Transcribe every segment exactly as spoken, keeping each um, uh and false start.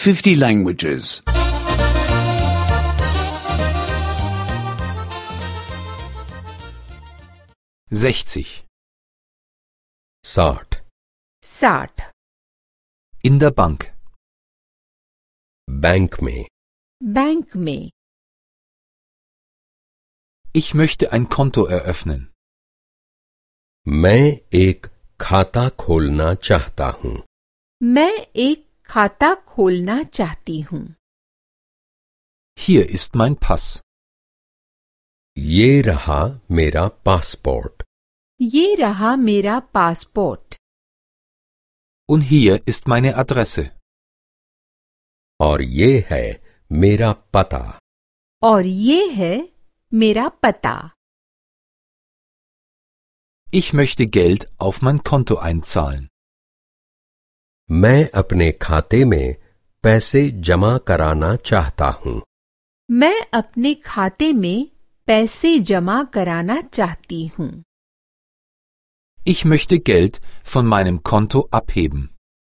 fifty languages. sechzig. साठ साठ In der Bank. Bank में बैंक में Ich möchte ein Konto eröffnen. मैं एक खाता खोलना चाहता हूँ। मैं एक खाता खोलना चाहती हूँ। Hier ist mein Pass. ये रहा मेरा पासपोर्ट। ये रहा मेरा passport. Und hier ist meine Adresse. और ये है मेरा पता। और ये है मेरा पता। Ich möchte Geld auf mein Konto einzahlen. मैं अपने खाते में पैसे जमा कराना चाहता हूँ। मैं अपने खाते में पैसे जमा कराना चाहती हूँ। Ich möchte Geld von meinem Konto abheben.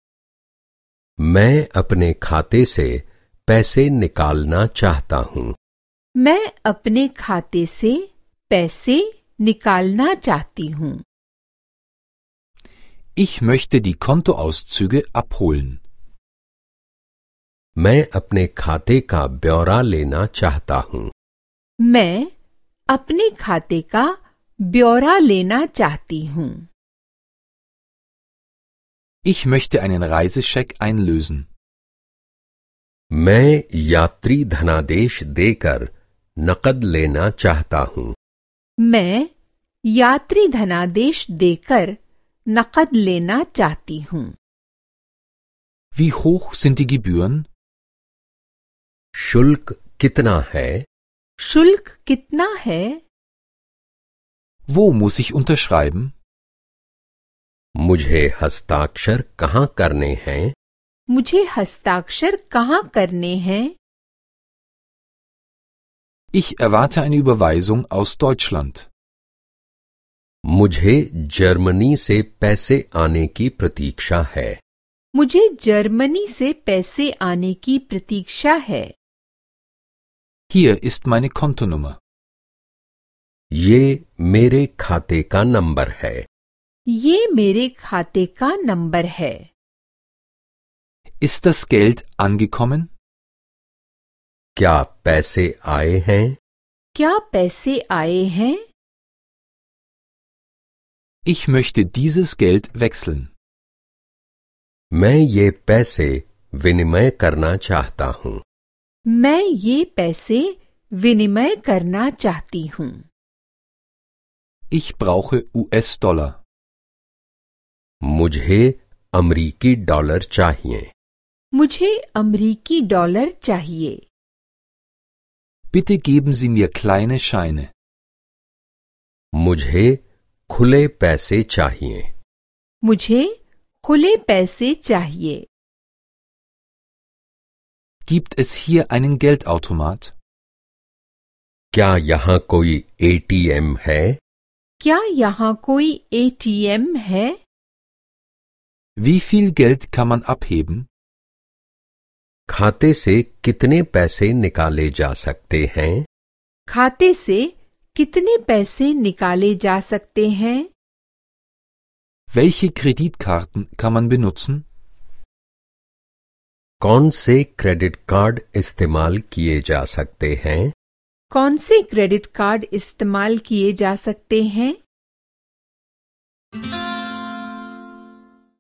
मैं अपने खाते से पैसे निकालना चाहता हूँ। मैं अपने खाते से पैसे निकालना चाहती हूँ। Ich möchte die Kontoauszüge abholen. मैं अपने खाते का ब्यौरा लेना चाहता हूँ। मैं अपने खाते का ब्यौरा लेना चाहती हूँ। Ich möchte einen Reisescheck einlösen. मैं यात्री धनादेश देकर नकद लेना चाहता हूँ। मैं यात्री धनादेश देकर नकद लेना चाहती हूँ। Wie hoch sind die Gebühren? शुल्क कितना है? शुल्क कितना है? Wo muss ich unterschreiben? मुझे हस्ताक्षर कहाँ करने हैं? मुझे हस्ताक्षर कहाँ करने हैं? Ich erwarte eine Überweisung aus Deutschland. मुझे जर्मनी से पैसे आने की प्रतीक्षा है। मुझे जर्मनी से पैसे आने की प्रतीक्षा है। Hier ist meine Kontonummer. ये मेरे खाते का नंबर है। ये मेरे खाते का नंबर है। Ist das Geld angekommen? क्या पैसे आए हैं? क्या पैसे आए हैं? Ich möchte dieses Geld wechseln. मैं ये पैसे विनिमय करना चाहता हूँ। मैं ये पैसे विनिमय करना चाहती हूँ। Ich brauche U S-Dollar. मुझे अमरीकी डॉलर चाहिए। मुझे अमरीकी डॉलर चाहिए। Bitte geben Sie mir kleine Scheine. मुझे खुले पैसे चाहिए। मुझे खुले पैसे चाहिए। Gibt es hier einen Geldautomat? क्या यहाँ कोई एटीएम है? क्या यहाँ कोई एटीएम है? Wie viel Geld kann man abheben? खाते से कितने पैसे निकाले जा सकते हैं? खाते से कितने पैसे निकाले जा सकते हैं? Welche Kreditkarten kann man benutzen? कौन से क्रेडिट कार्ड इस्तेमाल किए जा सकते हैं? कौन से क्रेडिट कार्ड इस्तेमाल किए जा सकते हैं?